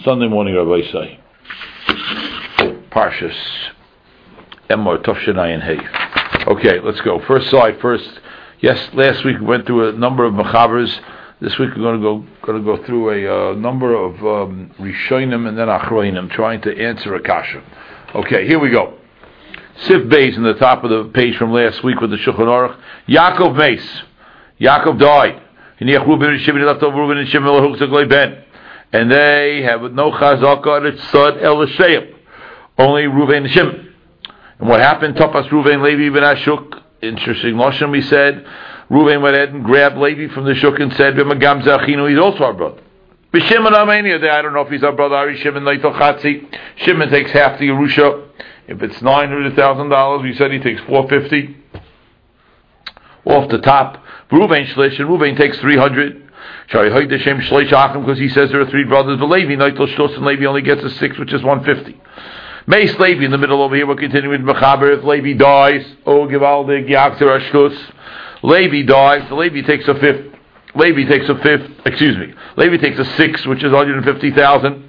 Sunday morning, Rabbi say. Parshas Emor Tovshinayin Hey. Okay, let's go. First side first. Yes, last week we went through a number of Machabers. This week we're going to go through a number of Rishonim and then Achroinim, trying to answer a kasha. Okay, here we go. Sif Beis in the top of the page from last week with the Shulchan Aruch. Yaakov Meis. Yaakov died. And they have no chazaka and it's Sod El Sheim. Only Reuven and Shimon. And what happened? Tapas Reuven Levi ben Ashuk. Interesting Lashon, we said. Reuven went ahead and grabbed Levi from the Shuk and said, "B'magam zachinu, he's also our brother." B'Shimon Amania, I don't know if he's our brother. Ari Shimon Leitol Chatzi. Shimon takes half the Yerusha. If it's $900,000, we said he takes $450 off the top. Reuven Shlish, and Reuven takes $300. Shari Hoyd Hashem Shlish Achim, because he says there are three brothers. But Levi Leitol Shlos, and Levi only gets a 6, which is $150. Meis Levi in the middle over here. We're continuing with Mechaber. If Levi dies, Givaldig Yakzer Ashtus. Levi dies. Levi takes a fifth. Levi takes a 6, which is 150,000.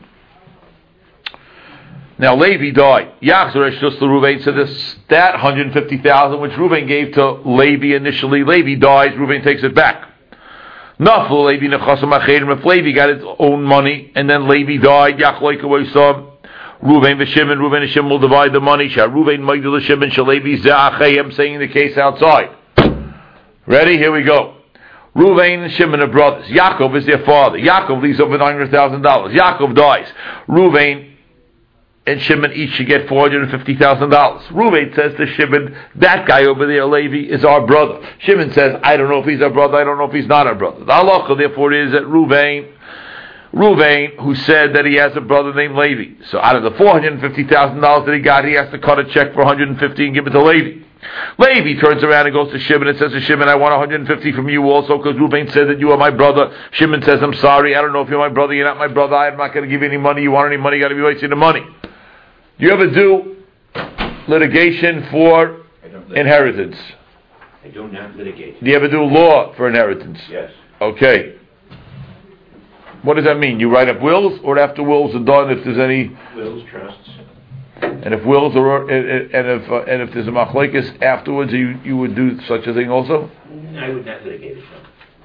Now Levi died. Yakzer Ashtus to Reuven. So that 150,000 which Reuven gave to Levi initially, Levi dies. Reuven takes it back. Naflu Levi nechasam acherim. If Levi got his own money and then Levi died, Yachloik Awaisam. Reuven and Shimon will divide the money. Shah Reuven Magdal Shimon Shalevi Za'achayim, saying the case outside. Ready? Here we go. Reuven and Shimon are brothers. Yaakov is their father. Yaakov leaves over $900,000. Yaakov dies. Reuven and Shimon each should get $450,000. Reuven says to Shimon, that guy over there, Levi, is our brother. Shimon says, I don't know if he's our brother, I don't know if he's not our brother. The halacha, therefore, is that Reuven, who said that he has a brother named Levi. So out of the $450,000 that he got, he has to cut a check for $150 and give it to Levi. Levi turns around and goes to Shimon and says to Shimon, I want $150 from you also because Reuven said that you are my brother. Shimon says, I'm sorry, I don't know if you're my brother, you're not my brother, I'm not going to give you any money, you want any money, you got to be wasting the money. Do you ever do litigation for inheritance? I do not litigate. Do you ever do law for inheritance? Yes. Okay. What does that mean? You write up wills, or after wills are done, if there's any wills, trusts, and if wills are and if there's a machlekes afterwards, you would do such a thing also? I would not litigate it.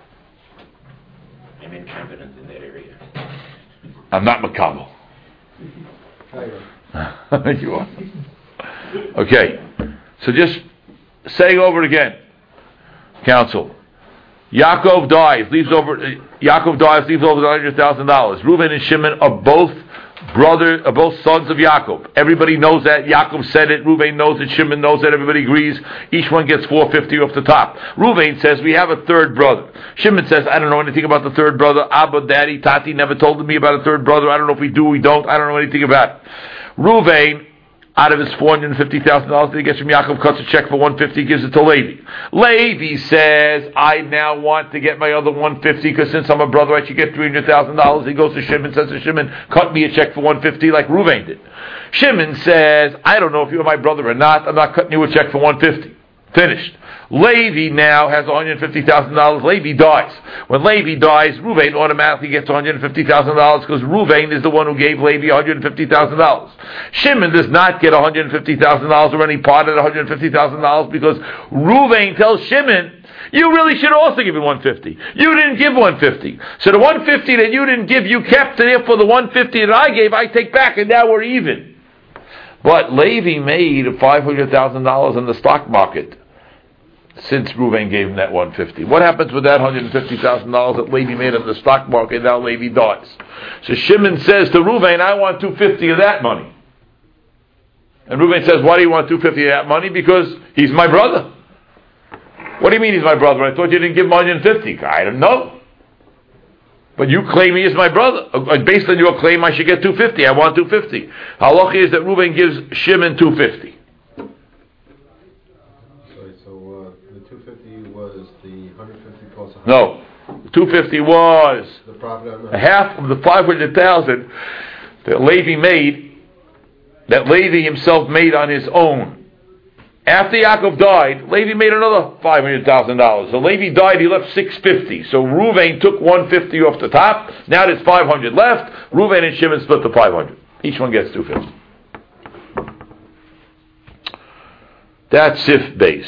I'm incompetent in that area. I'm not makabel. You are. Okay. So just saying over it again. Counsel. Yaakov dies, leaves over $100,000. Reuven and Shimon are both sons of Yaakov. Everybody knows that. Yaakov said it. Reuven knows it. Shimon knows that. Everybody agrees. Each one gets $450 off the top. Reuven says, we have a third brother. Shimon says, I don't know anything about the third brother. Abba, Daddy, Tati never told me about a third brother. I don't know if we do, we don't. I don't know anything about it. Reuven, out of his $450,000 that he gets from Yaakov, cuts a check for $150, gives it to Levi. Levi says, I now want to get my other $150 because since I'm a brother, I should get $300,000. He goes to Shimon, says to Shimon, cut me a check for $150 like Reuven did. Shimon says, I don't know if you're my brother or not. I'm not cutting you a check for $150. Finished. Levi now has $150,000. Levi dies. When Levi dies, Reuven automatically gets $150,000 because Reuven is the one who gave Levi $150,000. Shimon does not get $150,000 or any part of the $150,000 because Reuven tells Shimon, you really should also give him $150. You didn't give $150. So the $150 that you didn't give, you kept, and therefore the $150 that I gave, I take back, and now we're even. But Levi made $500,000 in the stock market since Reuven gave him that $150. What happens with that $150,000 that Levi made in the stock market? Now Levi dies. So Shimon says to Reuven, I want $250 of that money. And Reuven says, why do you want $250 of that money? Because he's my brother. What do you mean he's my brother? I thought you didn't give him $150. I don't know. But you claim he is my brother. Based on your claim, I should get $250. I want $250. Halacha is that Reuven gives Shimon $250. So the $250 was the $150 plus $100. No, $250 was the profit on half of the $500,000 that Levi made, that Levi himself made on his own. After Yaakov died, Levi made another $500,000. So Levi died, he left $650. So Reuven took $150 off the top. Now there's $500 left. Reuven and Shimon split the $500. Each one gets $250. That's Sif Beis.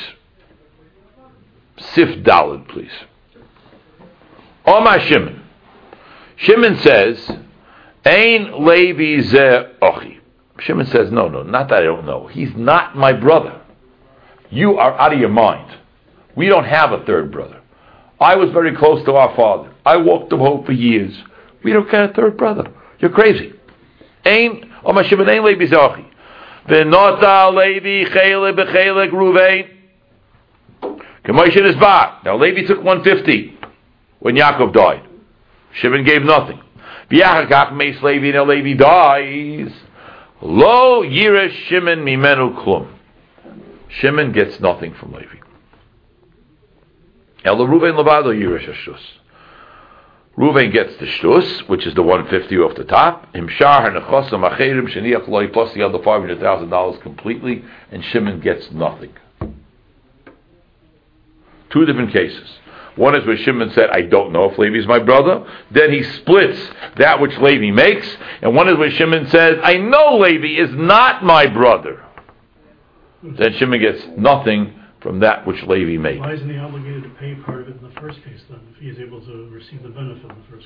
Sif Daled, please. Omar Shimon. Shimon says, Ein Levi ze ochi. Shimon says, no, not that I don't know. He's not my brother. You are out of your mind. We don't have a third brother. I was very close to our father. I walked the road for years. We don't get a third brother. You're crazy. Ein Omar Shimon Ein Levi ze ochi. V'nota Levi chele b'chelek Ruvain. K'moshe is back. Now Levi took 150 when Yaakov died. Shimon gave nothing. V'yachakach meis Levi, now Levi dies. Lo yiresh Shimon mimenu klum. Shimon gets nothing from Levi. El Ruvain levado yiresh hashtus. Reuven gets the shtus, which is the 150 off the top. Himshar hanechosam acherim sheniach loy plus the other $500,000 completely, and Shimon gets nothing. Two different cases. One is where Shimon said, I don't know if Levi is my brother. Then he splits that which Levi makes. And one is where Shimon says, I know Levi is not my brother. Then Shimon gets nothing from that which Levi made. Why isn't he obligated to pay part of it in the first case then, if he is able to receive the benefit in the first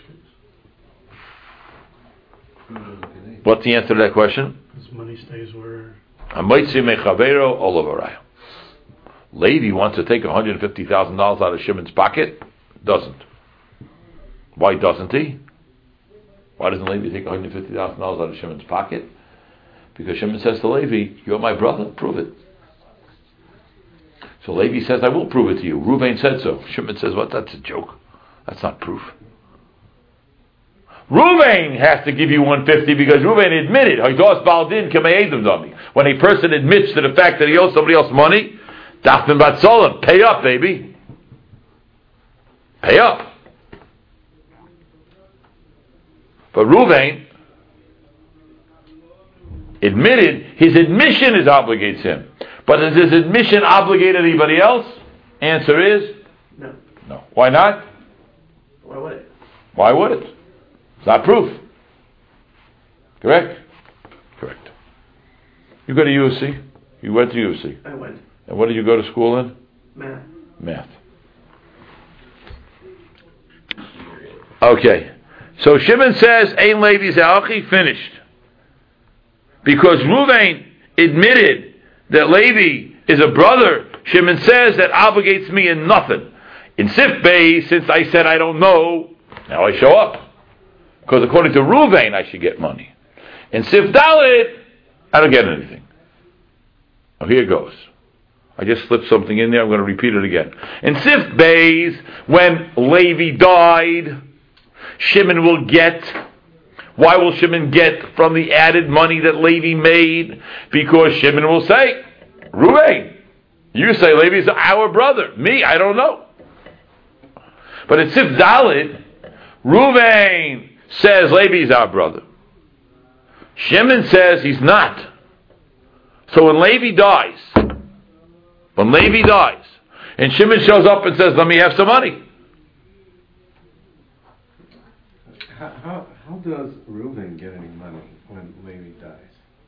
case? What's the answer to that question? His money stays where... Levi wants to take $150,000 out of Shimon's pocket. Doesn't. Why doesn't he? Why doesn't Levi take $150,000 out of Shimon's pocket? Because Shimon says to Levi, you're my brother, prove it. So Levi says, I will prove it to you. Reuven said so. Shimon says, what? That's a joke. That's not proof. Reuven has to give you 150 because Reuven admitted, when a person admits to the fact that he owes somebody else money, Dafin Batzolim, pay up, baby. Pay up. But Reuven admitted, his admission obligates him. But does his admission obligate anybody else? Answer is no. Why not? Why would it? Why would it? It's not proof. Correct? Correct. You go to UC? You went to UC? I went. And what did you go to school in? Math. Okay. So Shimon says, Ein Levi Za'achi, finished. Because Reuven admitted that Levi is a brother, Shimon says that obligates me in nothing. In Sif Beis, since I said I don't know, now I show up. Because according to Reuven, I should get money. In Sif Dalet, I don't get anything. Now here it goes. I just slipped something in there, I'm going to repeat it again. In Sif Beis, when Levi died, Shimon will get. Why will Shimon get from the added money that Levi made? Because Shimon will say, Reuven, you say Levi is our brother. Me, I don't know. But in Sif Dalet, Reuven says Levi is our brother. Shimon says he's not. So when Levi dies, and Shimon shows up and says, let me have some money. How does Reuven get any money when Levi dies?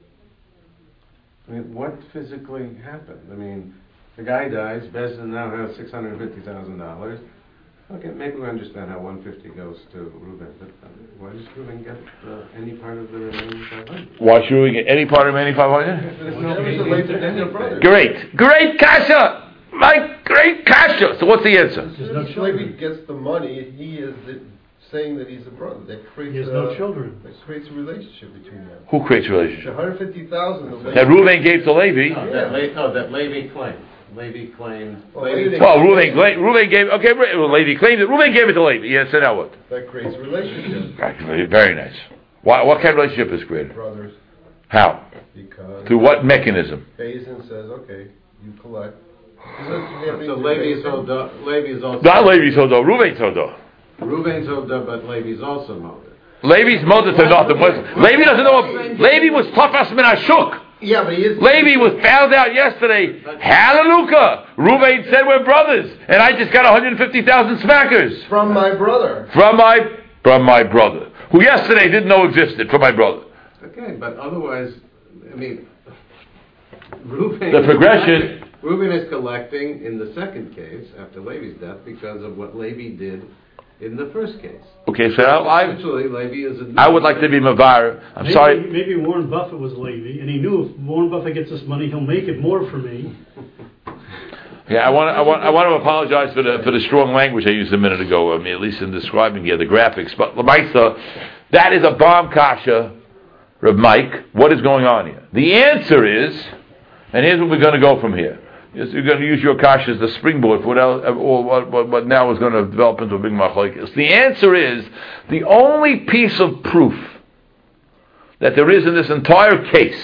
I mean, what physically happened? I mean, the guy dies, Bezdin now has $650,000. Okay, maybe we understand how 150 goes to Reuven, but why does Reuven get any part of the remaining 500? Why should we get any part of remaining 500? No, Great kasha! My great kasha! So what's the answer? If Levi gets the money, he is saying that he's a brother. That creates he has no children. That creates a relationship between them. Who creates a relationship? $150,000 that Reuven gave to Levi. That Levi claimed. Levi claimed. Reuven gave. Okay, Levi claimed it. Reuven gave it to Levi. Yes, so now what? That creates a relationship. Very nice. What kind of relationship is created? Brothers. How? Because through what mechanism? Bezin says, okay, you collect. So Levi is also. Not Levi's Hodo. Reuven's Hodo. Reuven's Hodo, but Levi's also Moda. Levi's Moda to nothing. Levi doesn't know. Levi was Tafas Min Ashuk. Yeah, but he is. Levi was found out yesterday. Hallelujah! Reuven said we're brothers, and I just got 150,000 smackers From my brother. from my brother, who yesterday didn't know existed. From my brother. Okay, but otherwise, I mean, Reuben. The progression. Reuben is collecting in the second case after Levi's death because of what Levi did in the first case. Okay, so Essentially, Levi is. I would like to be Mavar. I'm sorry. Maybe Warren Buffett was Levi, and he knew if Warren Buffett gets this money, he'll make it more for me. Yeah, I want to apologize for the strong language I used a minute ago. I mean, at least in describing here the graphics. But Lamaisa, that is a bomb kasha, Reb Mike. What is going on here? The answer is, and here's where we're going to go from here. You're going to use your kasha as the springboard for what now is going to develop into a big machlokes. The answer is, the only piece of proof that there is in this entire case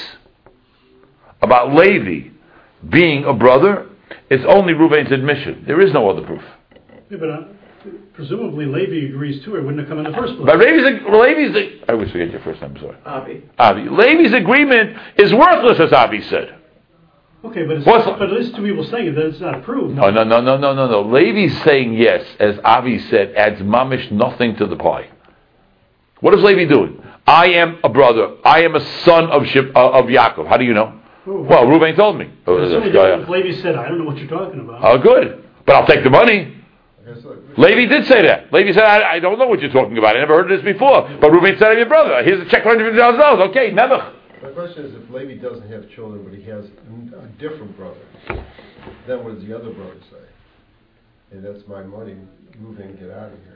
about Levi being a brother is only Reuven's admission. There is no other proof. Yeah, but presumably Levi agrees too, or it wouldn't have come in the first place. But Levi's I always forget your first name, sorry. Avi. Levi's agreement is worthless, as Avi said. Okay, but at least two people saying it, that it's not proved. No. Levi's saying yes, as Avi said, adds mamish nothing to the pie. What is Levi doing? I am a brother. I am a son of Yaakov. How do you know? Well, Reuven told me. If Levi said, I don't know what you're talking about. Oh, good. But I'll take the money. Levi did say that. Levi said, I don't know what you're talking about. I never heard of this before. But Reuven said, I'm your brother. Here's a check for $150,000. Okay, never. My question is, if Levi doesn't have children, but he has a different brother, then what does the other brother say? Hey, that's my money. Move in, get out of here.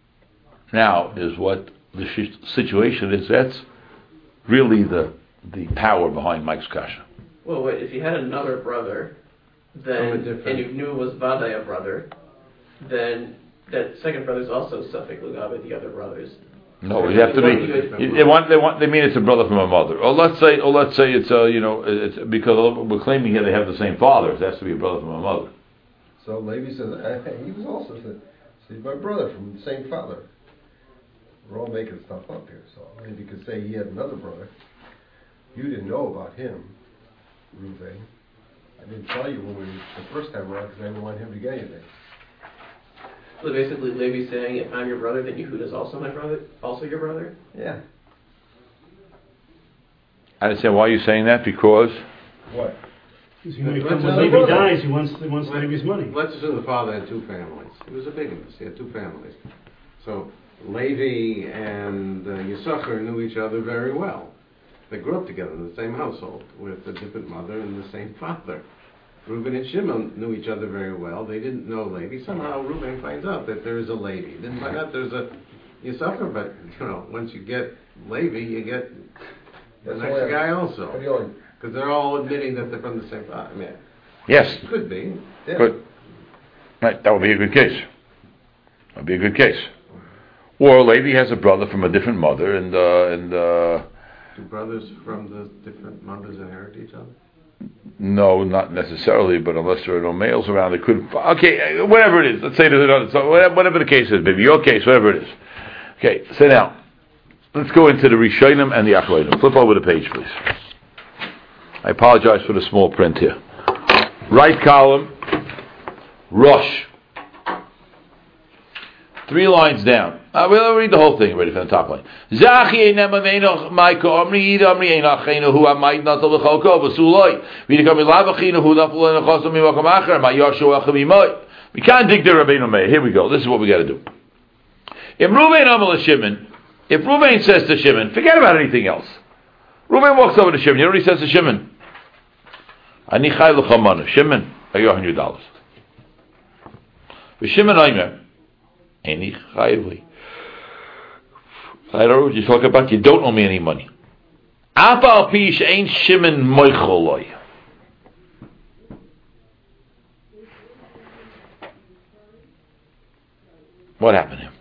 Now is what the situation is. That's really the power behind Mike's kasha. Well, wait, if you had another brother, then and you knew it was Vadai a brother, then that second brother is also Suffolk Lugabe, the other brothers. No, you have to be. They mean it's a brother from a mother. Or let's say it's it's because we're claiming here they have the same father. It has to be a brother from a mother. So Levi says he was also said, "See, my brother from the same father." We're all making stuff up here, so maybe you could say he had another brother. You didn't know about him, Reuven. I didn't tell you when the first time around because I didn't want him to get anything. So basically, Levi's saying, if I'm your brother, then Yehuda's also my brother, also your brother? Yeah. I understand why you're saying that, because... What? Because when Levi dies, he wants Levi's money. Let's assume the father had two families. He was a bigamist. He had two families. So Levi and Yisachar knew each other very well. They grew up together in the same household with a different mother and the same father. Reuben and Shimon knew each other very well. They didn't know Levi. Somehow Reuben finds out that there is a Levi. He didn't find out there's a Yisachar, but once you get Levi, you get the next guy also. Because they're all admitting that they're from the same father. Yeah. Yes. Could be. Yeah. Good. Right, that would be a good case. That would be a good case. Or Levi has a brother from a different mother, and Do brothers from the different mothers inherit each other? no, not necessarily, but unless there are no males around, it could. Okay, whatever it is. Let's say there's another. So whatever the case is, maybe your case, whatever it is. Okay, so now let's go into the Rishonim and the Achronim. Flip over the page, please. I apologize for the small print here. Right column, Rosh. 3 lines down. We'll read the whole thing already from the top line. We can't dig the Rabbeinu Meir. Here we go. This is what we got to do. If Reuven says to Shimon, forget about anything else. Reuven walks over to Shimon. You know what he says to Shimon? Ani chai l'cha mana. Shimon, I owe you $100. Shimon Aimer. Ani chai li. I don't know what you're talking about. You don't owe me any money. Afal pish ain't Shimon moicholoi. What happened to him?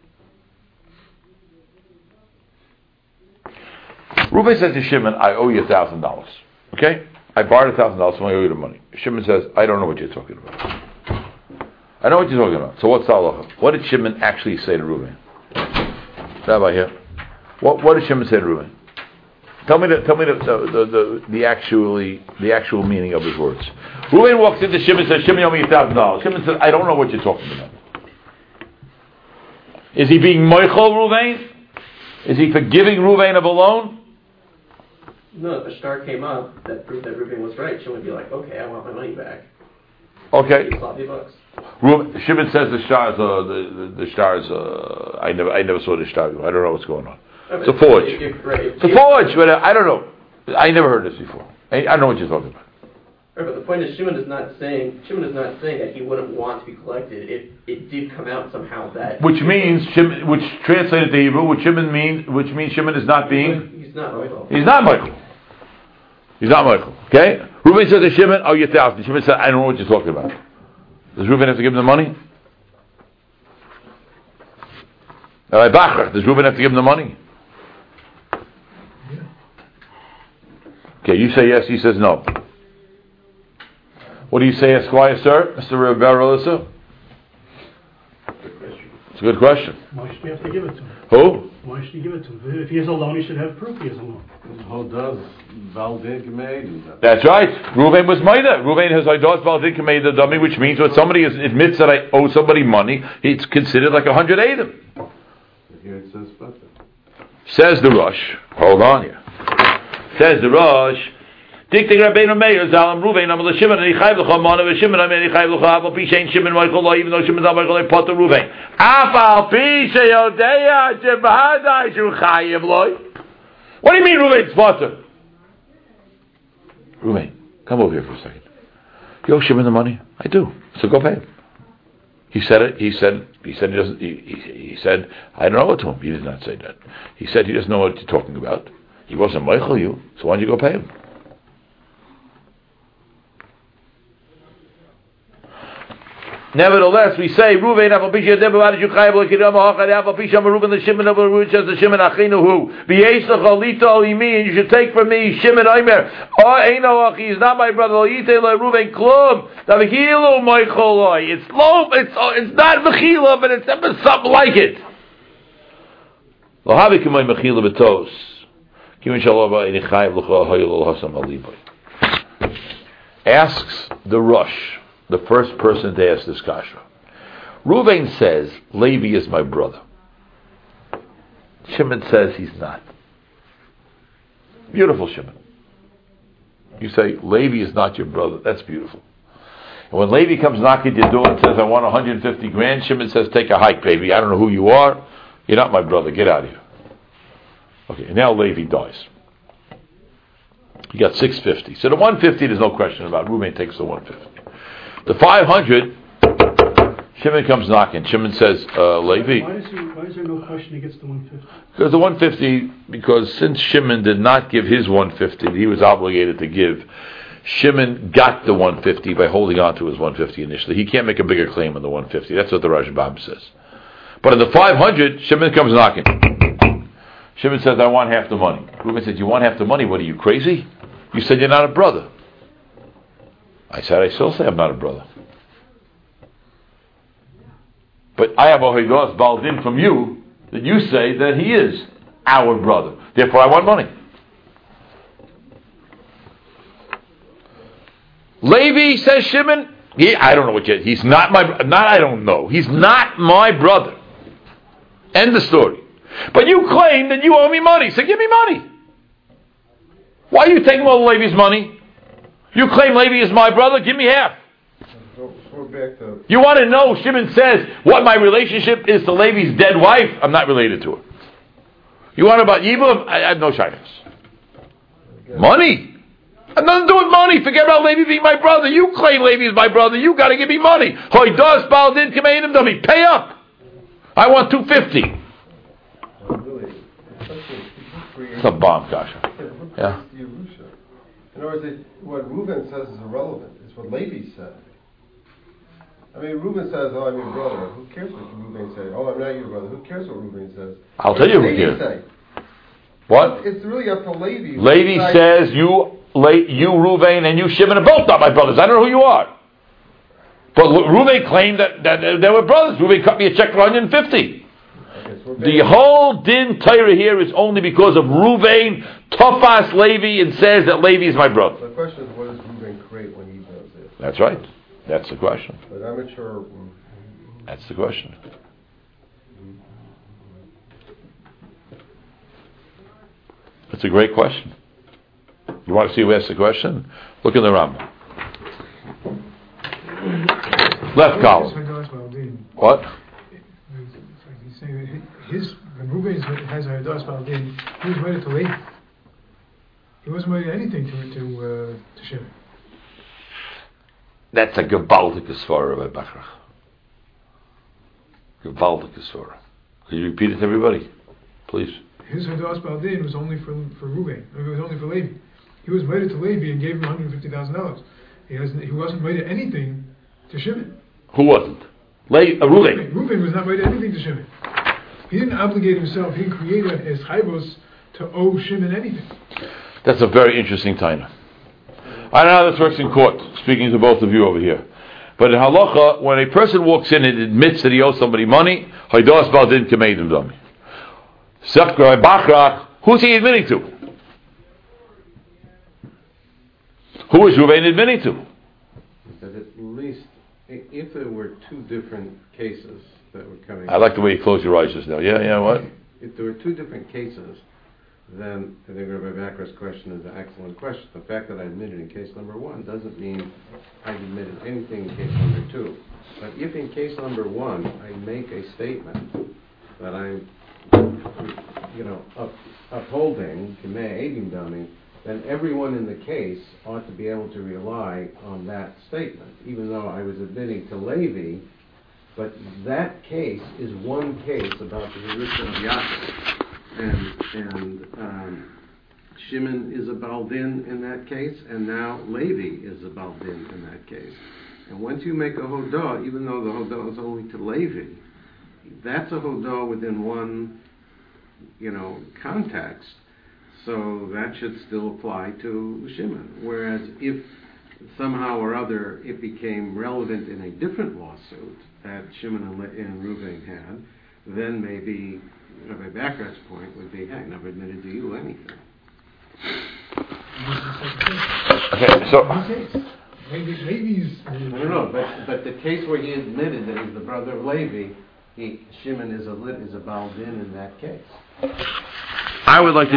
Reuben says to Shimon, I owe you $1,000. Okay? I borrowed $1,000, so I owe you the money. Shimon says, I don't know what you're talking about. I know what you're talking about. So what's the halacha? What did Shimon actually say to Reuben? Rabbi here. What did Shimon say to Reuben? Tell me the actual meaning of his words. Reuven walks into Shimon and says, Shimon, owe me $1,000. Shimon says, I don't know what you're talking about. Is he being moichel Reuven? Is he forgiving Reuven of a loan? No, if a star came up that proved that Reuven was right, Shimon would be like, okay, I want my money back. Okay. Sloppy bucks. Shimon says the stars. I never saw the stars. I don't know what's going on. It's a forge. It's a forge, but I don't know. I never heard this before. I don't know what you're talking about. Right, but the point is, Shimon is not saying that he wouldn't want to be collected. It did come out somehow that. Which translated to Hebrew, which means Shimon is not being. He's not Michael. He's not Michael. He's not Michael. Okay. Reuven says to Shimon, "Oh, you're $1,000." Shimon said, "I don't know what you're talking about." Does Reuven have to give him the money? Does Reuven have to give him the money? Okay, you say yes, he says no. What do you say, Esquire, sir? Mr. Baralissa? It's a good question. Why should we have to give it to him? Who? Why should you give it to him? If he has a loan, he should have proof he has a loan. Who does Baldin Kameid? That's right. Reuven was Maida. Reuven has Idos Baldin Kameid the dummy, which means when somebody admits that I owe somebody money, it's considered like 100 Adam. Here it says better. Says the Rosh. Hold on here. Says the Rosh. Diktik Rabbeinu Meir Zalam Reuven Amal Shimon and Ichayv L'cha Mana V'Shimon Amen Ichayv L'cha Aval Pi Shein Shimon Michael Lo even though Shimon Zal Michael Lo Potter Reuven Afal Pi Sheyodeya Shebahadai Shu Chayiv Lo. What do you mean Reuven's Potter? Reuven, come over here for a second. You owe Shimon the money? I do. So go pay him. He said it. He said he doesn't. He said I don't know it to him. He did not say that. He said he doesn't know what you're talking about. He wasn't Michael you. So why don't you go pay him? Nevertheless, we say Reuven Afapisha Debavad Yuchayv Lekidama Hachad Afapisha Reuven the Shimon of Reuven says the Shimon Achinu who V'Yesach Alita Alimi and you should take from me Shimon Aimer Eino Achi is not my brother Alite Le Reuven Klum Davikilu Moicholoi it's low it's not Mechila but it's something like it Lo Havi K'may Mechila B'Tos Kim Shalava Enichayv L'Cha Hayil Hasam Aliboy asks the Rosh. The first person to ask this kasha. Reuven says, Levi is my brother. Shimon says he's not. Beautiful, Shimon. You say, Levi is not your brother. That's beautiful. And when Levi comes knocking at your door and says, I want 150 grand, Shimon says, take a hike, baby. I don't know who you are. You're not my brother. Get out of here. Okay, and now Levi dies. He got 650. So the 150, there's no question about. Reuven takes the 150. The 500, Shimon comes knocking. Shimon says, Levi. Why is there no question he gets the 150? Because the 150, because since Shimon did not give his 150 that he was obligated to give, Shimon got the 150 by holding on to his 150 initially. He can't make a bigger claim on the 150. That's what the Rashbam says. But in the 500, Shimon comes knocking. Shimon says, I want half the money. Reuven said, you want half the money? What are you, crazy? You said you're not a brother. I said, I still say I'm not a brother. But I have a Hoidos Baldin from you that you say that he is our brother. Therefore, I want money. Levi, says Shimon, I don't know what yet. He's not my, I don't know. He's not my brother. End the story. But you claim that you owe me money, so give me money. Why are you taking all Levi's money? You claim Levi is my brother, give me half. You want to know, Shimon says, what my relationship is to Levi's dead wife? I'm not related to her. You want about Yibum? I have no shyness. Money? I have nothing to do with money. Forget about Levi being my brother. You claim Levi is my brother, you got to give me money. Hoidos Baldin Kamein Dummy. Pay up. I want 250. It's a bomb, Kasha. Yeah. In other words, what Reuven says is irrelevant. It's what Levi said. I mean, Reuven says, oh, I'm your brother. Who cares what Reuven says? Oh, I'm not your brother. Who cares what Reuven says? I'll tell you who cares. What? It's really up to Levi. Levi says, you Reuven, and you Shimon are both not my brothers. I don't know who you are. But Reuven claimed that they were brothers. Reuven cut me a check for 150. Okay, The whole din Torah here is only because of Ruvain, Tofas Levi, and says that Levi is my brother. The question is, what does Reuben create when he does it? That's right. That's the question. But I'm not sure. That's the question. That's a great question. You want to see who asked the question? Look in the Rambam. Left column. What? He's saying that when Reuben has Hadas Baldin, he was wedded to Levi. He wasn't wedded to anything to Shimon. That's a gewaltige svara, Rabbi Bachrach. Gewaltige svara. Can you repeat it to everybody, please? His Hadas Baldin was only for Reuben. It was only for Levi. He was wedded to Levi and gave him $150,000. He wasn't wedded anything to Shimon. Who wasn't? Reuben. Reuben was not wedded anything to Shimon. He didn't obligate himself. He didn't create his chayvos to owe Shimon anything. That's a very interesting taina. I don't know how this works in court, speaking to both of you over here. But in halacha, when a person walks in and admits that he owes somebody money, Haidas Baldin Kameidim Dami. Sakra Bachrach, who's he admitting to? Who is Reuven admitting to? That at least, if there were two different cases that were coming... I like the way you close your eyes just now. Yeah, what? If there were two different cases, then I think Rabbi Bachrach's question is an excellent question. The fact that I admitted in case number one doesn't mean I admitted anything in case number two. But if in case number one I make a statement that I'm, upholding Kamei Eidim Dami, then everyone in the case ought to be able to rely on that statement, even though I was admitting to Levi. But that case is one case about the Yerusha of Yaakov. And Shimon is a Baldin in that case, and now Levi is a Baldin in that case. And once you make a Hodah, even though the Hodah is only to Levi, that's a Hodah within one, context. So that should still apply to Shimon. Whereas if somehow or other it became relevant in a different lawsuit that Shimon and Reuven had, then maybe Rabbi Bachrach's point would be, hey, I never admitted to you anything. Okay, so... Levi's... I don't know, but the case where he admitted that he's the brother of Levi, Shimon is a Baldin in that case. I would like to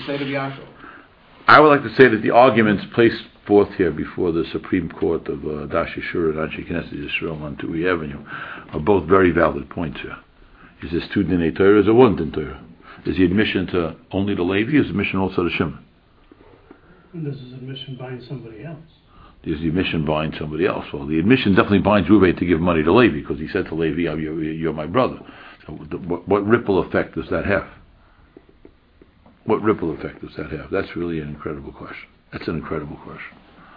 say that the arguments placed forth here before the Supreme Court of Dash Yeshua and Anshe Knesset Yisrael on Tui Avenue are both very valid points here. Is this two Dinei Torah or is it one Din Torah? Is the admission to only the Levi or is the admission also to Shimon? And this is admission buying somebody else. Is the admission buying somebody else? Well, the admission definitely binds Reuven to give money to Levi because he said to Levi, you're my brother. So what ripple effect does that have? What ripple effect does that have? That's really an incredible question. That's an incredible question.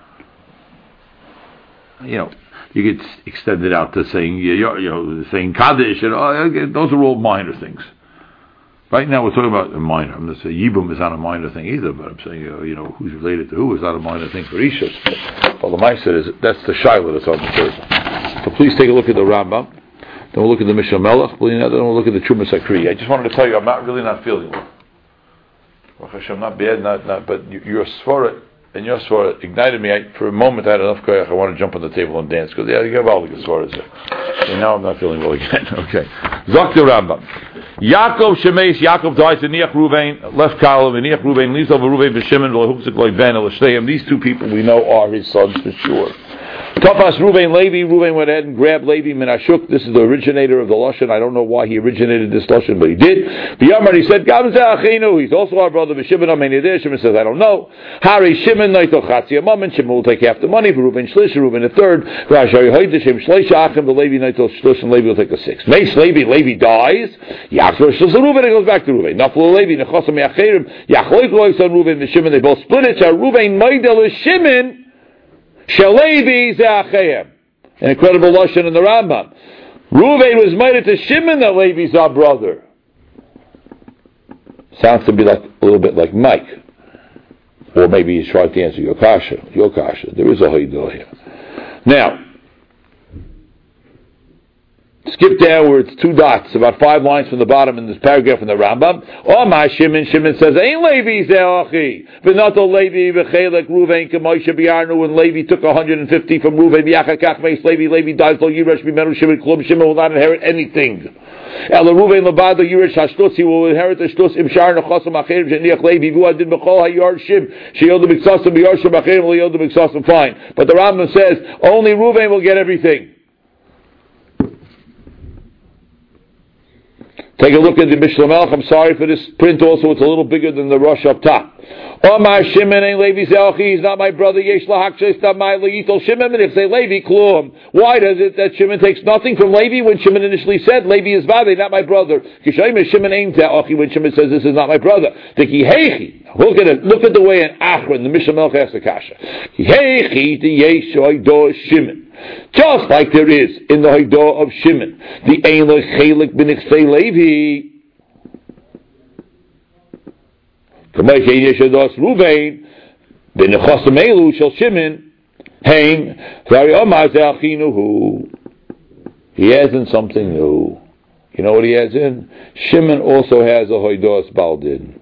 You get extended out to saying, saying Kaddish, and those are all minor things. Right now we're talking about a minor. I'm going to say Yibum is not a minor thing either, but I'm saying, who's related to who is not a minor thing for Ishus. Well, the Maisa is, that's the Shaila that's on the table. So please take a look at the Rambam. Then we'll look at the Mishnah Melech. Then we'll look at the Trumas Sakri. I just wanted to tell you, I'm really not feeling well. Hashem, not bad, but your svara and your svara ignited me. For a moment, I had enough koyach. I want to jump on the table and dance because you have all the svaras there. And now I'm not feeling well again. Okay, Zok the Rambam. Yaakov Shemesh. Yaakov dies in Niach Ruvain. Left column in Niach Ruvain. Leaves over Ruvain B'Shimon. L'Hukzik L'Ivan L'Shteim. These two people we know are his sons for sure. Tafas Reuven Levi. Reuven went ahead and grabbed Levi Minashuk. This is the originator of the Lashon. I don't know why he originated this Lashon, but he did. B'Yamar, he said, Gam Zeh Achinu. He's also our brother. B'Shimon Amen Yedeh. Shimon says, I don't know. Hari Shimon Naito Chatzi Amam. Shimon will take half the money. Reuven Shlish. Reuven a third. Rashari Hoyde Shem Shlish Achim. The Levi Naito Shlish and Levi will take a sixth. Mace Levi. Levi dies. Yaakov Shlish Reuven. It goes back to Reuven. Naflo Levi Nechosam Yachirim. Yachloik Lois on Reuven. B'Shimon. They both split it. So Reuven Maidel is Shimon. Shalevi Ze'achayim. An incredible Lashon in the Rambam. Reuven was married to Shimon, that Levi's our brother. Sounds to be like a little bit like Mike. Or maybe he's trying to answer your kasha. There is a Haidah here. Now, skip skip down where it's 2 dots, about 5 lines from the bottom in this paragraph in the Rambam. Omar Shimon says, Ein Levi ze'achi, v'nato Levi v'chelek Ruvain k'moishe b'yarnu, when Levi took 150 from Ruvain, v'yachakach meis Levi dies, lo yiresh b'menu Shimon klum, Shimon will not inherit anything. El Ruvain lebado yiresh hashtus, he will inherit the shtus, im shar nechosim acherim, sheniach Levi, v'u adin b'chol ha'yarshim, she'yodu b'ksasim b'yarshim acherim, l'yodu b'ksasim, fine. But the Rambam says, only Ruvain will get everything. Take a look at the Mishnah Melech. I'm sorry for this print also, it's a little bigger than the rush up top. Omar Shimon ein Levi ze'achi, he's not my brother, yesh lahakshis tamai le'yitol Shimon, and if say Levi, klum. Why does it that Shimon takes nothing from Levi when Shimon initially said, Levi is vade, not my brother? Kishaym Shimon ein ze'achi, when Shimon says, this is not my brother. Tiki heichi, look at it, look at the way in Achron, the Mishnah Melech asks the kasha. Heichi the yesh oido Shimon. Just like there is in the Haidah of Shimon, the Ein Lo Chelik B'Nichsei Levi. K'may Shein Yesh Hados Ruvain B'Nechosam Elu Shel Shimon Hein Vari Omar Ze'achinu Hu. He adds in something new. You know what he adds in? Shimon also has a Haidos Baldin.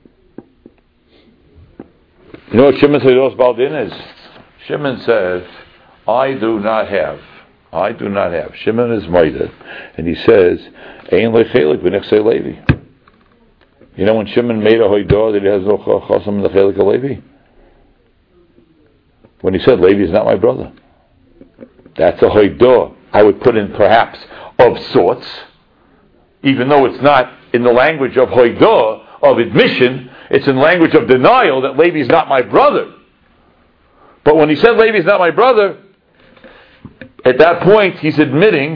You know what Shimon's Haidos Baldin is? Shimon says, I do not have. Shimon is Maida, and he says, Ein lechelik b'nechsei Levi. You know when Shimon made a hoidah that he has no chasam in the chelik of Levi? When he said, Levi is not my brother. That's a hoidah. I would put in perhaps of sorts, even though it's not in the language of hoidah, of admission, it's in language of denial that Levi is not my brother. But when he said Levi is not my brother, at that point, he's admitting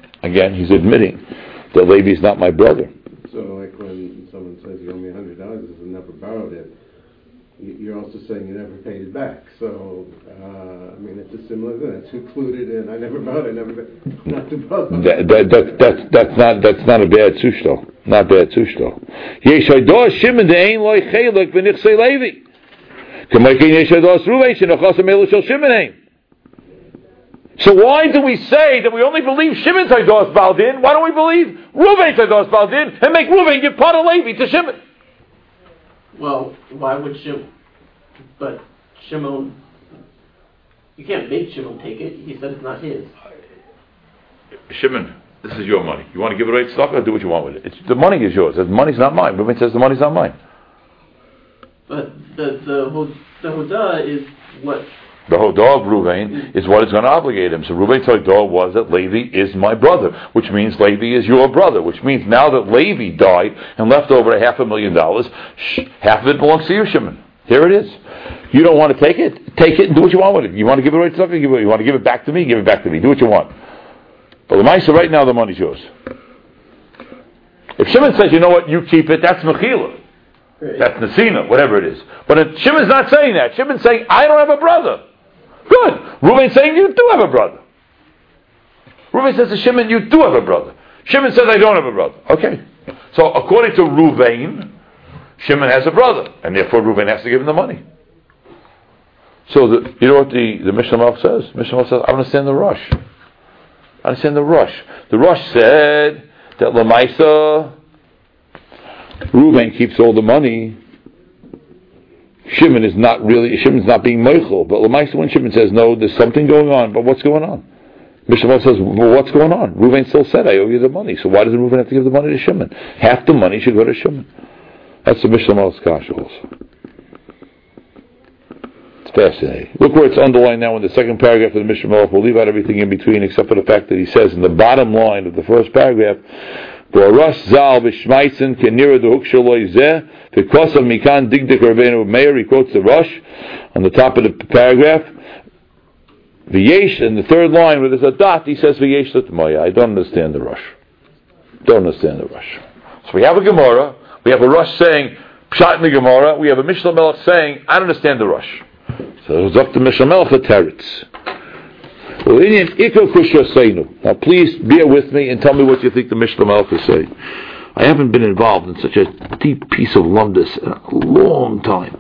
that Levi is not my brother. So, like when someone says you owe me $100 and never borrowed it, you're also saying you never paid it back. So, it's a similar thing. That's included in I never borrowed, not the brother. That's not a bad sushto. Not bad sushto. Yesh Haidah Shimon de'ein lo chelek b'nichsei Levi. K'maykin yesh Haidah Ruvain shenachasam elu shel Shimon ein. So why do we say that we only believe Shimon's Haidos Baldin? Why don't we believe Reuven's Haidos Baldin and make Reuven give part of Levi to Shimon? Well, why would Shimon? But Shimon, you can't make Shimon take it. He said it's not his. Shimon, this is your money. You want to give it away to stock or do what you want with it? The money is yours. The money's not mine. Reuven says the money's not mine. But the Hodah is what? The Hodah of Reuven is what is going to obligate him. So Reuven's Hodah was that Levi is my brother, which means Levi is your brother, which means now that Levi died and left over $500,000, half of it belongs to you, Shimon. Here it is. You don't want to take it and do what you want with it. You want to give it away to something, you want to give it back to me, give it back to me. Do what you want. But the Maisa, right now, the money's yours. If Shimon says, you know what, you keep it, that's Mechila. That's Nesina, whatever it is. But if Shimon's not saying that. Shimon's saying, I don't have a brother. Good. Reuven's saying, you do have a brother. Reuven says to Shimon, you do have a brother. Shimon says, I don't have a brother. Okay. So according to Reuven, Shimon has a brother, and therefore Reuven has to give him the money. So you know what the Mishnah Melech says? Mishnah Melech says, I understand the rush. The rush said that Lamaisa, Reuven keeps all the money. Shimon's not being meichel. But Lamaisa, when Shimon says, no, there's something going on, but what's going on? Mishnah says, well, what's going on? Reuven still said, I owe you the money. So why does Reuven have to give the money to Shimon? Half the money should go to Shimon. That's the Mishnah Melech's kasha also. It's fascinating. Look where it's underlined now in the second paragraph of the Mishnah Melech. We'll leave out everything in between except for the fact that he says in the bottom line of the first paragraph, Rush Zal B'Shmaitzen Kenira Dehuk Shaloi Zeh V'Kosav Mikan Digdik Rabbeinu Meir. He quotes the Rush on the top of the paragraph. V'yesh, in the third line where there's a dot, he says V'yesh L'Tmoya. I don't understand the Rush. So we have a Gemara. We have a Rush saying Pshat in the Gemara. We have a Mishnah Melech saying I don't understand the Rush. So it's up to Mishnah Melech the Teretz. Now please bear with me and tell me what you think the Mishnah Melech is saying. I haven't been involved in such a deep piece of lumdus in a long time.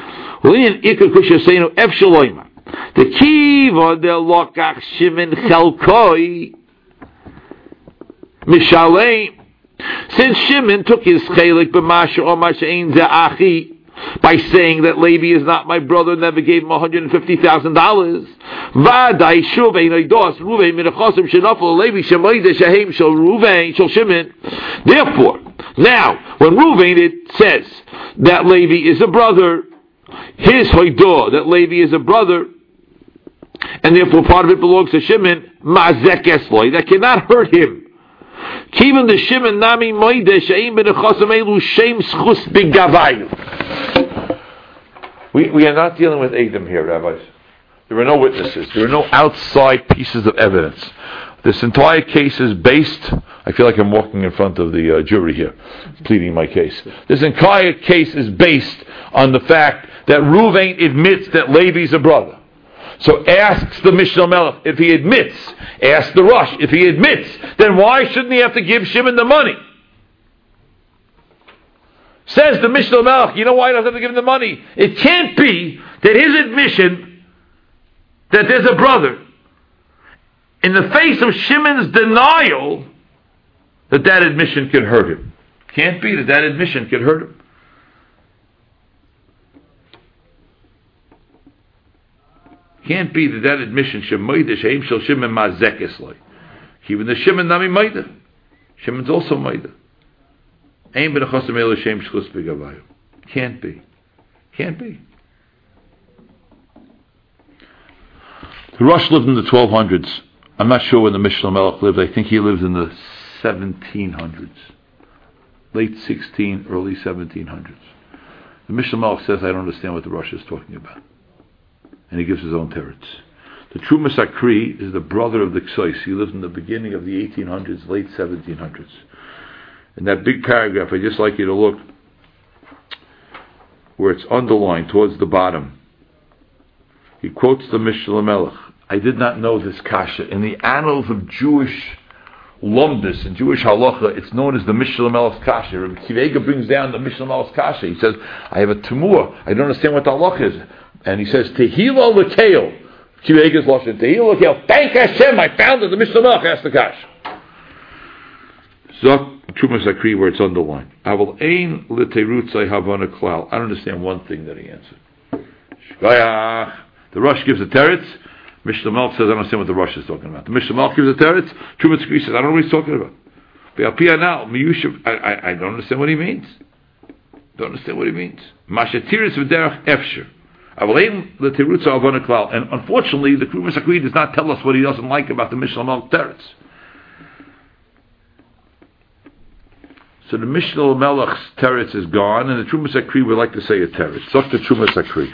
The kiva de lokach Shimon chelkoi Mishalei, since Shimon took his chelik b'masha or masha'in za'achi, by saying that Levi is not my brother, never gave him $150,000. V'adai shuvei noidos Ruvain minachosim shenafel Levi shemoide shehem shel Ruvain shel Shimon. Therefore, now when Ruvain it says that Levi is a brother, his hoidah that Levi is a brother, and therefore part of it belongs to Shimon. Ma'azek esloi, that cannot hurt him. Even the Shimon nami moide sheim b'nechasim elu shem schus b'gavayu. We are not dealing with Edom here, rabbis. There are no witnesses. There are no outside pieces of evidence. This entire case is based. I feel like I'm walking in front of the jury here, pleading my case. This entire case is based on the fact that Ruvain admits that Levi's a brother. So asks the Mishnah Melech if he admits. Asks the Rosh if he admits. Then why shouldn't he have to give Shimon the money? Says the Mishnah Melech, you know why he doesn't have to give him the money? It can't be that his admission that there's a brother, in the face of Shimon's denial, that admission can hurt him. Can't be that admission can hurt him. Can't be that admission shemoide sheim shel Shimon mazek esloi. Even the Shimon nami moide. Shimon's also moide. Ein b'nechasim elu sheim shchus b'gavayu. Can't be. Can't be. The Rosh lived in the 1200s. I'm not sure when the Mishnah Melech lived. I think he lived in the 1700s. Late 16, early 1700s. The Mishnah Melech says, I don't understand what the Rosh is talking about. And he gives his own teretz. The Trumas Akri is the brother of the Ksois. He lived in the beginning of the 1800s, late 1700s. In that big paragraph, I'd just like you to look where it's underlined towards the bottom. He quotes the Mishnah Melech. I did not know this kasha. In the annals of Jewish lumdus and Jewish halacha, it's known as the Mishnah Melech's kasha. Rabbi Kivega brings down the Mishnah Melech's kasha. He says, I have a tumur. I don't understand what the halacha is. And he says, Tehila l'keil. Kivega's lashon. Tehila l'keil. Thank Hashem, I found that the Mishnah Melech asked the kasha. Zok Trumas Akri, where it's underlined. Aval ein l'terutzai havana klal. I don't understand one thing that he answered. Shkoyach. The Rosh gives a teretz. Mishnah Melech says, I don't understand what the Rosh is talking about. The Mishnah Melech gives a teretz. Trumas Akri says, I don't know what he's talking about. I don't understand what he means. Don't understand what he means. Mashatiris v'derach efsher. And unfortunately, the Trumas Akri does not tell us what he doesn't like about the Mishnah Melech teretz. So the Mishnah Melech's teretz is gone, and the Trumas Akri would like to say a teretz. Such the Trumas Akri.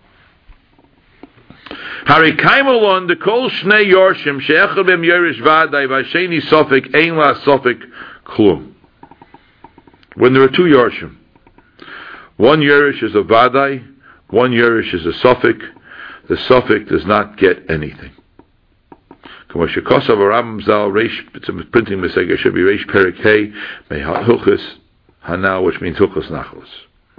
Hari kaimelon the kol shnei yorshim she'echad b'em yorish v'adai v'asheni sofik ein la sofik klum. When there are two yorshim, one yorish is a vadai, one yorish is a sofik. The sofik does not get anything. It's printing Mesega should be Reish Perik Hey Mehuchas Hanal, which means Huchas Nachos.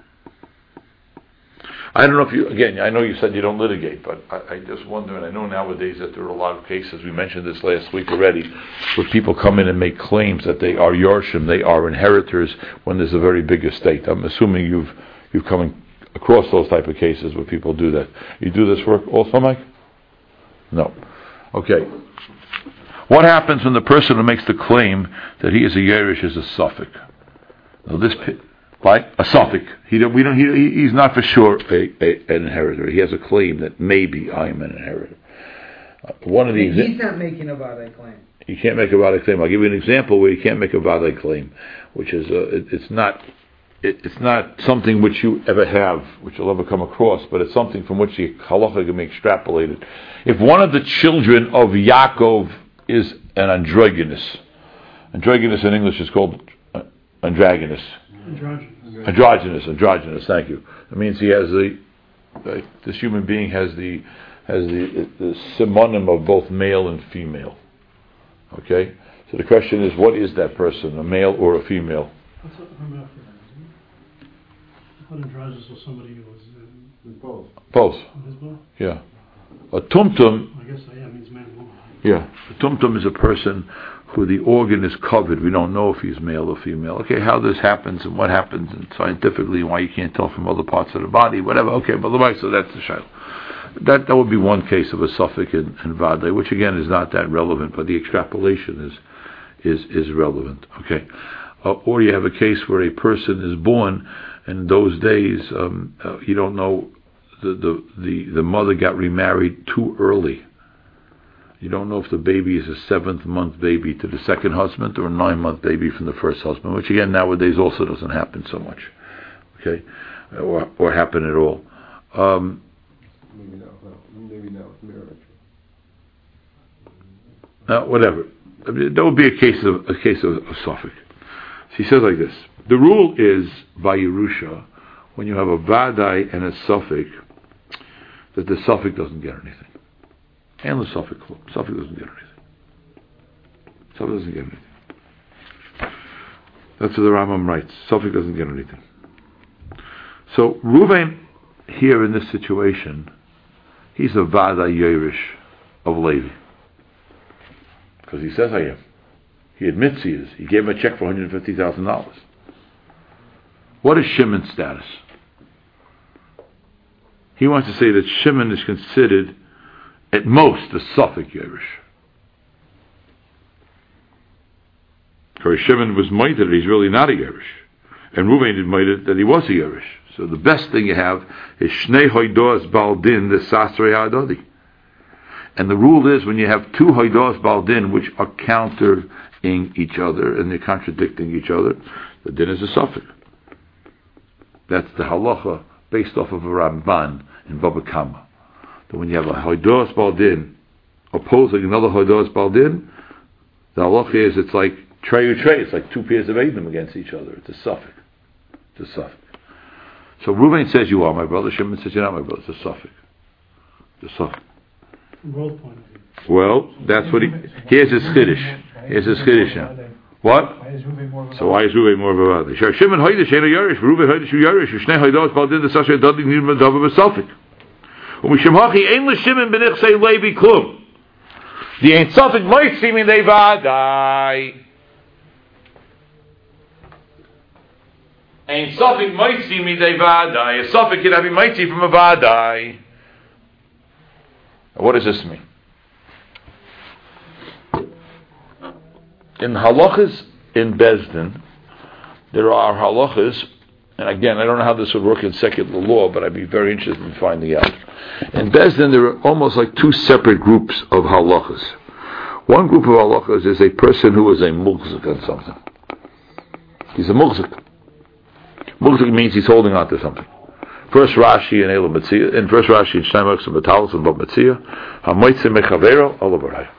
I don't know if you, again, I know you said you don't litigate, but I just wonder, and I know nowadays that there are a lot of cases, we mentioned this last week already, where people come in and make claims that they are Yorshim, they are inheritors, when there's a very big estate. I'm assuming you've come across those type of cases where people do that. You do this work also, Mike? No. Okay. What happens when the person who makes the claim that he is a Yerush is a Suffolk? Now this, right? A Suffolk. He's not for sure an inheritor. He has a claim that maybe I am an inheritor. He's not making a Vadai claim. You can't make a Vadai claim. I'll give you an example where you can't make a Vadai claim, which is it's not something which you ever have, which you'll ever come across, but it's something from which the halacha can be extrapolated. If one of the children of Yaakov is an androgynous in English is called androgynous. Androgynous, thank you. It means he has this human being has the synonym of both male and female. Okay? So the question is, what is that person, a male or a female? That's what hermaphrodite, isn't it? Androgynous was somebody who was both. Both. Yeah. A tumtum. I guess means man and woman. Yeah. A tumtum is a person who the organ is covered. We don't know if he's male or female. Okay, how this happens and what happens and scientifically why you can't tell from other parts of the body, whatever. Okay, but so that's the shayla. That would be one case of a suffix in Vadai, which again is not that relevant, but the extrapolation is relevant. Okay, or you have a case where a person is born, and in those days you don't know the mother got remarried too early. You don't know if the baby is a 7th-month baby to the second husband or a 9-month baby from the first husband, which again nowadays also doesn't happen so much. Okay, or happen at all. Maybe now with marriage. Whatever. I mean, that would be a case of suffix. She says like this: the rule is by Yerusha, when you have a vadai and a suffix, that the suffix doesn't get anything. And the suffix doesn't get anything. Suffix doesn't get anything. That's what the Rambam writes. Suffix doesn't get anything. So Reuven here in this situation, he's a vadai yerush of Levi, because he says I am. He admits he is. He gave him a check for $150,000. What is Shimon's status? He wants to say that Shimon is considered at most a suffix yerush. Because Shimon was mighty that he's really not a yerush, and Reuven admitted that he was a yerush. So the best thing you have is Shnei Hoidos Baldin, the Sasrei Adodi. And the rule is when you have two Hoidos Baldin which are countering each other and they're contradicting each other, the din is a suffix. That's the halacha based off of a Ramban in Baba Kama. That when you have a Hoidos Baldin opposing another Hoidos Baldin, the halacha is it's like tray. It's like two pairs of Eidim against each other. It's a suffix. It's a suffix. So Reuven says you are my brother. Shimon says you're not my brother. It's a suffix. It's a suffix. From both point of view. Well, that's what here's his chiddush. Here's his chiddush now. What? So why is Reuven more of a brother? Shimon hoidish ain't a yarish. Reuven hoidish u yarish. Shnei hoidos baldin the sashay dodling nirma dava b'suffix. Umishemhachi ein l'Shimon b'nichsei Levi klum. The ain't suffix might seem in they vadai. Ein suffix might see me de vadai. A suffix can have a might see from a vadai. What does this mean? In halachas in Bezdin, there are halachas, and again, I don't know how this would work in secular law, but I'd be very interested in finding out. In Bezdin, there are almost like two separate groups of halachas. One group of halachas is a person who is a mughzik on something. He's a mughzik. Mughzik means he's holding on to something. First Rashi in Elam Metzia, in first Rashi in Shnei and Batalos and Bab Metzia, HaMoitzi Mechavero Olav Raya.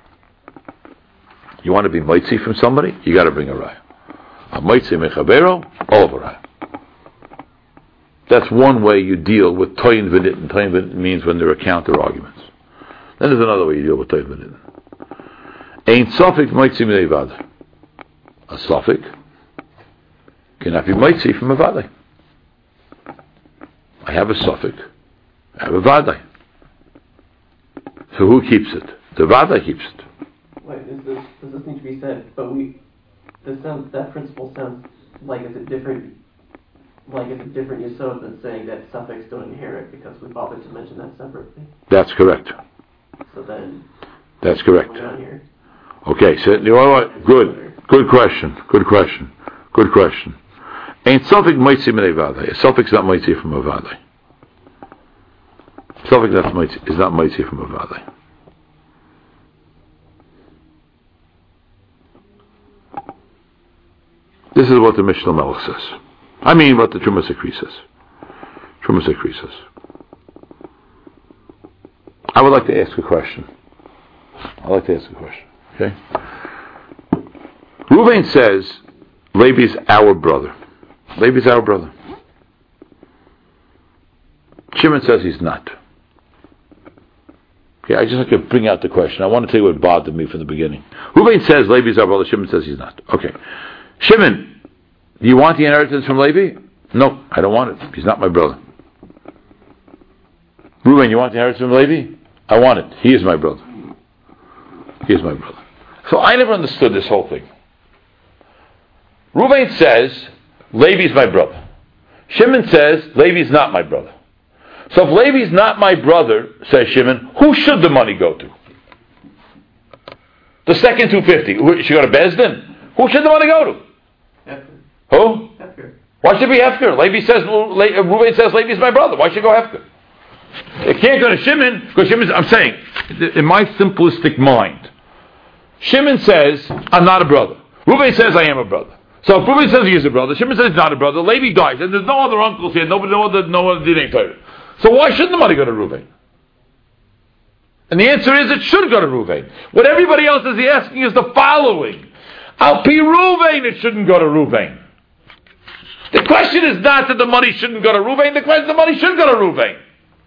You want to be moitzi from somebody, you got to bring a raya. HaMoitzi Mechavero Olav Raya. That's one way you deal with Toyin V'nit, and Toyin V'nit means when there are counter arguments. Then there's another way you deal with Toyin V'nit. Ein Sofik Moitzi Minei Vada. A Sofik cannot be moitzi from a vadai. I have a suffix, I have a vadai. So who keeps it? The vadai keeps it. Wait, does this need to be said? But that principle sounds like it's a different yesod than saying that suffix don't inherit, because we bothered to mention that separately. That's correct. So then, that's correct. What's going on here? Okay, so you know what? Good question. Ain't suffix moitzi minei vadai. A suffix not moitzi from a vadai. Suffix is not moitzi from a vadai. This is what the Mishnah Melech says. I mean what the Trumas Akri says. I would like to ask a question. Okay? Reuven says Levi is our brother. Shimon says he's not. Okay, I just have to bring out the question. I want to tell you what bothered me from the beginning. Reuven says Levi is our brother. Shimon says he's not. Okay. Shimon, do you want the inheritance from Levi? No, I don't want it. He's not my brother. Reuven, you want the inheritance from Levi? I want it. He is my brother. So I never understood this whole thing. Reuven says, Levi's my brother. Shimon says, Levi's not my brother. So if Levi's not my brother, says Shimon, who should the money go to? The second 250. Who should go to Bezdin? Who should the money go to? Hefker. Who? Hefker. Why should it be Hefker? Reuven says Levi's my brother. Why should it go Hefker? It can't go to Shimon, because Shimon, I'm saying, in my simplistic mind, Shimon says, I'm not a brother. Reuven says, I am a brother. So if Reuven says he is a brother, Shimon says he's not a brother, Levi dies, and there's no other uncles here, no other Dinei Torah. So why shouldn't the money go to Reuven? And the answer is it should go to Reuven. What everybody else is asking is the following. Al Pi Reuven, it shouldn't go to Reuven. The question is not that the money shouldn't go to Reuven, the question is the money should go to Reuven.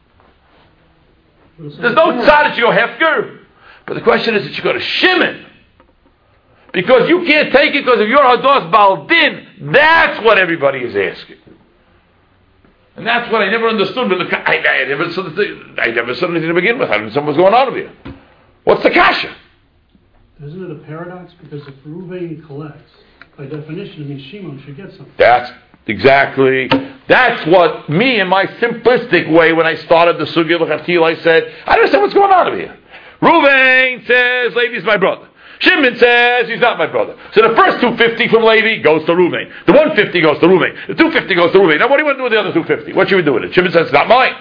There's no tzad that should go Hefker. But the question is it should go to Shimon. Because you can't take it, because if you're Hados Baldin, that's what everybody is asking. And that's what I never understood. But I never saw anything to begin with. I didn't know what's going on over here. What's the kasha? Isn't it a paradox? Because if Reuven collects, by definition, it means Shimon should get something. That's what me, in my simplistic way, when I started the Sugya L'Chatchil, I said, I don't understand what's going on over here. Reuven says, Levi's my brother. Shimon says, he's not my brother. So the first 250 from Levi goes to Reuven. The 150 goes to Reuven. The 250 goes to Reuven. Now what do you want to do with the other 250? What should we do with it? Shimon says, it's not mine.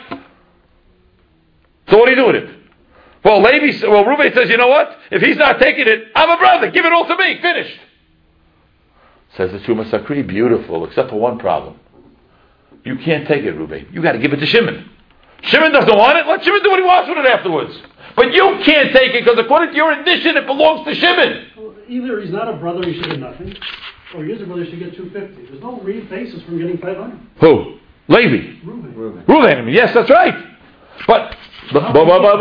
So what do you do with it? Well, Reuven says, you know what? If he's not taking it, I'm a brother. Give it all to me. Finished. Says the Truma Sakri, beautiful, except for one problem. You can't take it, Reuven. You got to give it to Shimon. Shimon doesn't want it. Let Shimon do what he wants with it afterwards. But you can't take it because according to your addition, it belongs to Shimon. Well, either he's not a brother, he should get nothing, or he is a brother, he should get 250. There's no real basis for him getting 500. Who? Levi. Reuven. Yes, that's right. But don't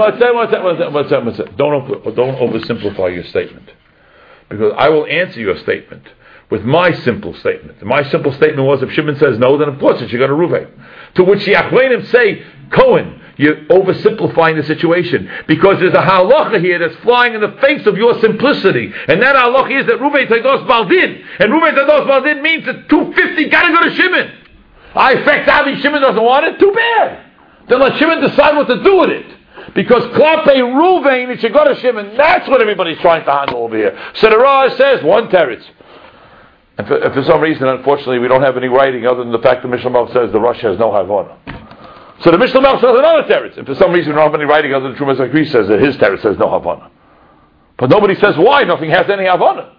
oversimplify your statement, because I will answer your statement with my simple statement. My simple statement was, if Shimon says no, then of course it should go to Reuven. To which the Achronim say, Cohen, you're oversimplifying the situation, because there's a halacha here that's flying in the face of your simplicity, and that halacha is that Reuven Tados Baldin, and Reuven Tados Baldin means that 250 got to go to Shimon. I affect Avi, Shimon doesn't want it, too bad. Then let Shimon decide what to do with it. Because Klape Reuven, it should go to Shimon. That's what everybody's trying to handle over here. So the Rah says, one teretz. And for some reason, unfortunately, we don't have any writing other than the fact that Mishnah Melch says the Rosh has no Havana. So the Mishnah Melch says another teretz. And for some reason, we don't have any writing other than Truma Zakri says that his teretz says no Havana. But nobody says why nothing has any Havana.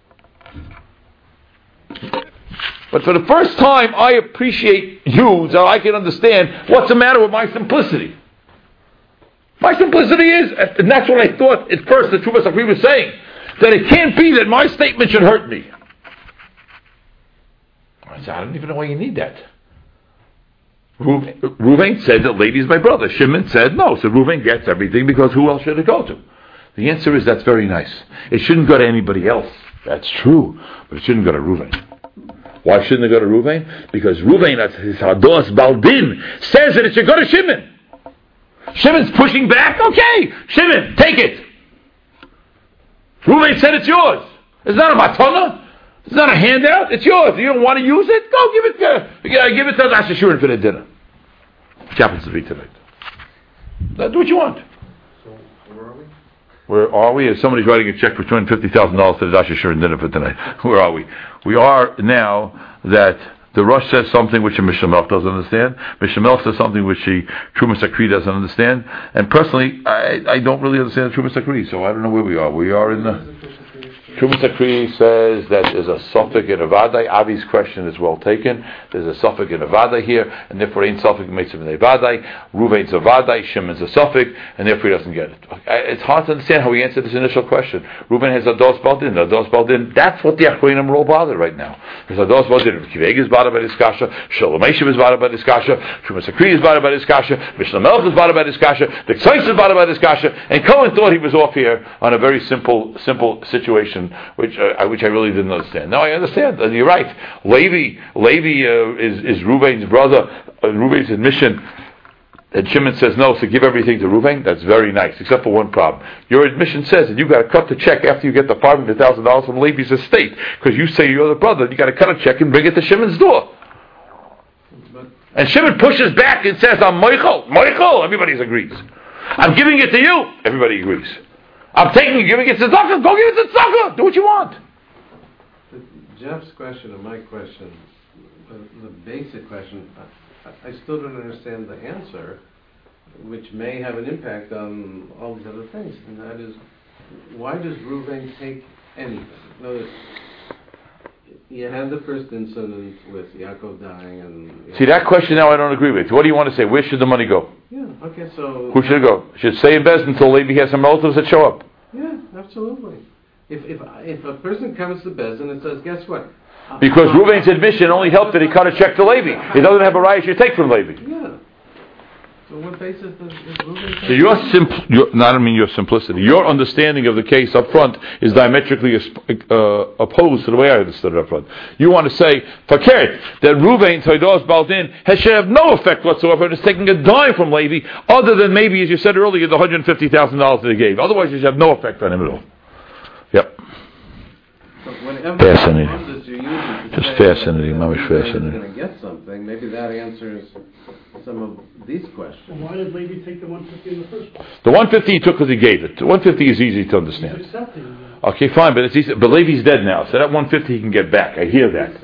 But for the first time, I appreciate you so I can understand what's the matter with my simplicity. My simplicity is, and that's what I thought at first that Truma Zakri was saying, that it can't be that my statement should hurt me. I said, I don't even know why you need that. Reuven said that Levi is my brother. Shimon said no. So Reuven gets everything because who else should it go to? The answer is that's very nice. It shouldn't go to anybody else. That's true. But it shouldn't go to Reuven. Why shouldn't it go to Reuven? Because Reuven, that's his Hados Baldin, says that it should go to Shimon. Shimon's pushing back. Okay, Shimon, take it. Reuven said it's yours. It's not a matana. It's not a handout. It's yours. You don't want to use it? Go give it to Rosh Hashanah for the dinner. Which happens to be tonight. Do what you want. So where are we? Where are we? If somebody's writing a check for $250,000 to the Rosh Hashanah dinner for tonight. Where are we? We are now that the Rosh says something which the Mishnah Melch doesn't understand. Mishnah Melch says something which the Truma Sakri doesn't understand. And personally, I don't really understand the Truma Sakri, so I don't know where we are. We are in the... Truma Sakri says that there's a suffix in a vadai. Avi's question is well taken. There's a suffix in a vadai here, and therefore ain't suffix makes him a vadai. Reuven's a vadai, Shimon's a suffix, and therefore he doesn't get it. It's hard to understand how he answered this initial question. Reuven has a dos baldin. The dos baldin. That's what the Achronim are all bothered right now. There's a dos baldin. Kiveg is bothered by this kasha. Shalom Eshev is bothered by this kasha. Truma Sakri is bothered by this kasha. Mishnah Melch is bothered by this kasha. The Ksais is bothered by this kasha. And Cohen thought he was off here on a very simple situation. Which I really didn't understand. Now I understand. You're right. Levi is Reuven's brother. Reuven's admission. And Shimon says no, so give everything to Reuven. That's very nice, except for one problem. Your admission says that you got to cut the check after you get the $500,000 from Levi's estate, because you say you're the brother. You got to cut a check and bring it to Shimon's door. And Shimon pushes back and says, "I'm Michael. Michael." Everybody agrees. "I'm giving it to you." Everybody agrees. "I'm giving it to Tzedakah." Go give it to Tzedakah. Do what you want. Jeff's question and my question, the basic question, I still don't understand the answer, which may have an impact on all these other things, and that is, why does Reuven take anything? In other words, you had the first incident with Yaakov dying, and see that question now I don't agree with. What do you want to say? Where should the money go? Yeah. Okay. So who should it go? Should it stay in Bez until Levi has some relatives that show up? Yeah, absolutely. If a person comes to Bez and says, guess what? Because Reuven's admission only helped that he cut a check to Levi. He doesn't have a right to take from Levi. Yeah. So what basis does Reuven take? So I don't mean your simplicity. Your understanding of the case up front is diametrically opposed to the way I understood it up front. You want to say, fakert, that Reuven, Toidos Baldin, should have no effect whatsoever and is taking a dime from Levi, other than maybe, as you said earlier, the $150,000 that he gave. Otherwise, it should have no effect on him at all. Yep. Fascinating. Just fascinating. Mamish fascinating. Going to get something. Maybe that answers some of these questions. Well, why did Levi take the 150 in the first place? The 150 he took because he gave it. The 150 is easy to understand. He's accepting. Okay, fine, but it's easy. But Levi's dead now, so that 150 he can get back. I hear that.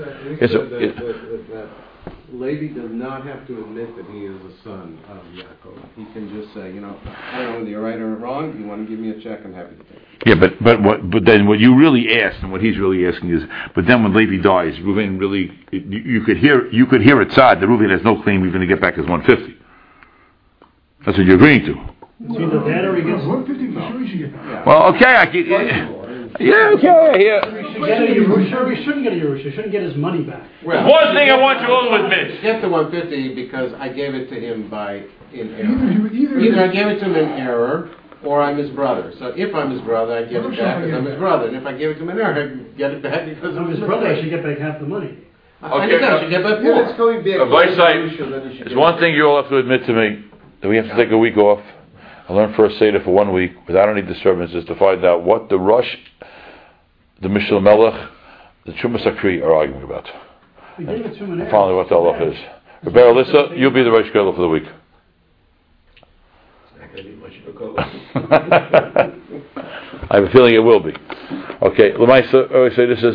That Levi does not have to admit that he is a son of Yaakov. He can just say, I don't know whether you're right or wrong. You want to give me a check, I'm happy to take it. Yeah, but then what you really asked and what he's really asking is, but then when Levi dies, Reuven really, you could hear it said that Reuven has no claim even to get back his 150. That's what you're agreeing to. It's either that or he gets 150 for sure he should get back. Well, okay, I get. Yeah, okay, yeah. He shouldn't get a Yerusha. He shouldn't get his money back. Well, one thing I want you all to admit. Get the 150 because I gave it to him in error. Either I gave it to him in error, or I'm his brother. So if I'm his brother, I get it back because I'm his brother. And if I give it to him in error, I get it back because I'm his brother. I should get back half the money. Okay, I should get back more. It's going back. There's one thing you all have to admit to me, that we have to take a week off. I learned first Seder for 1 week without any disturbances to find out what the Rosh, the Mishal Melech, the Chumas Akri are arguing about. And finally what the halacha is. Rebbe Alyssa, you'll be the Rosh Gadol for the week. I have a feeling it will be. Okay, Lamaisa, I say this is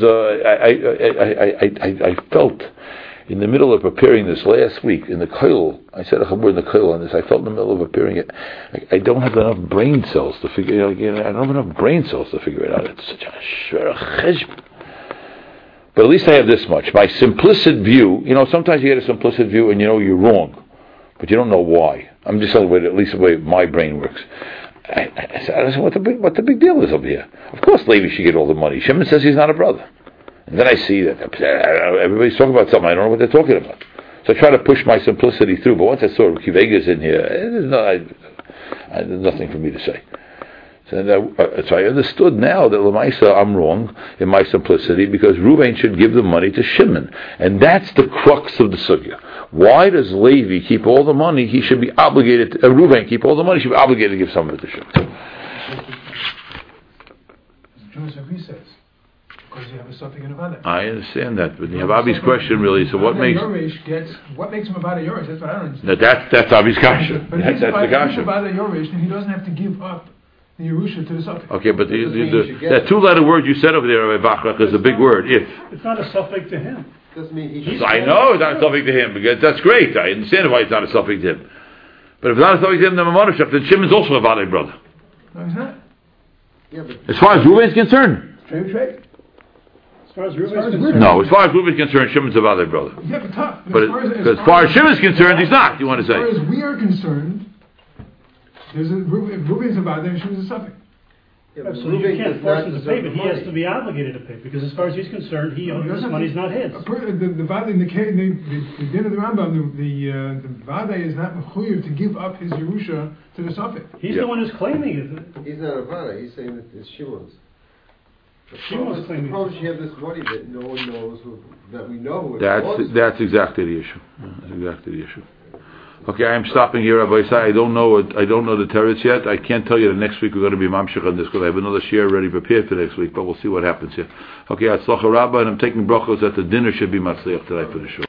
I felt in the middle of preparing this last week in the koil. I said a chabur in the koil on this. I felt in the middle of preparing it. I don't have enough brain cells to figure it out. I don't have enough brain cells to figure it out. It's such a shver cheshbon. But at least I have this much. My simplicit view. Sometimes you get a simplicit view and you're wrong, but you don't know why. I'm just telling you at least the way my brain works. I said, what the big deal is over here? Of course, Levi should get all the money. Shimon says he's not a brother. And then I see that everybody's talking about something I don't know what they're talking about. So I try to push my simplicity through. But once I saw Kivega's in here, there's nothing for me to say. So I understood now that Lamaisa, I'm wrong in my simplicity because Reuven should give the money to Shimon. And that's the crux of the sugya. Why does Levi keep all the money? He should be obligated, Reuven keep all the money, he should be obligated to give some of it to Shimon. Because you have a suffix and a vada. I understand that, but you have Abi's question really. So what makes him a vada yorish? That's what I don't understand. That's Abi's kasha. But that's the kasha. If he's a vada yorish, then he doesn't have to give up the Yerusha to the suffix. Okay, but that two-letter word you said over there, Vachrach, is a big word. If it's not a suffix to him. Doesn't mean he. I know it's not a suffix to him. Because that's great. I understand why it's not a suffix to him. But if it's not a suffix to him, then Mamonashach, then Shimon's also a vada brother. No, he's not. Yeah, but as far as Reuven's concerned. Trade. As far as Reuven's No, as far as Reuven's concerned, Shimon's a vada brother. Yeah, but tough. But as far as Shimon's concerned, he's not. You want to say? As far as we are concerned, if Reuven's a vada, and Shimon's a suffix. Yeah, absolutely, you can't force him to pay, but he has to be obligated to pay because, as far as he's concerned, he owns this money's not his. The vada in the din of the Rambam, the vada is not mechuyev to give up his Yerusha to the suffix. He's the one who's claiming it. He's not a vada. He's saying that it's Shimon's. Shimon's claiming. Suppose you have this money that no one knows that we know. That's exactly the issue. That's exactly the issue. Okay, I am stopping here, Rabbi Isai. I don't know the teretz yet. I can't tell you that next week we're going to be mamshech on this because I have another share already prepared for next week, but we'll see what happens here. Okay, Atzlacha Rabbah, and I'm taking brachos that the dinner should be matzliach today for the shul.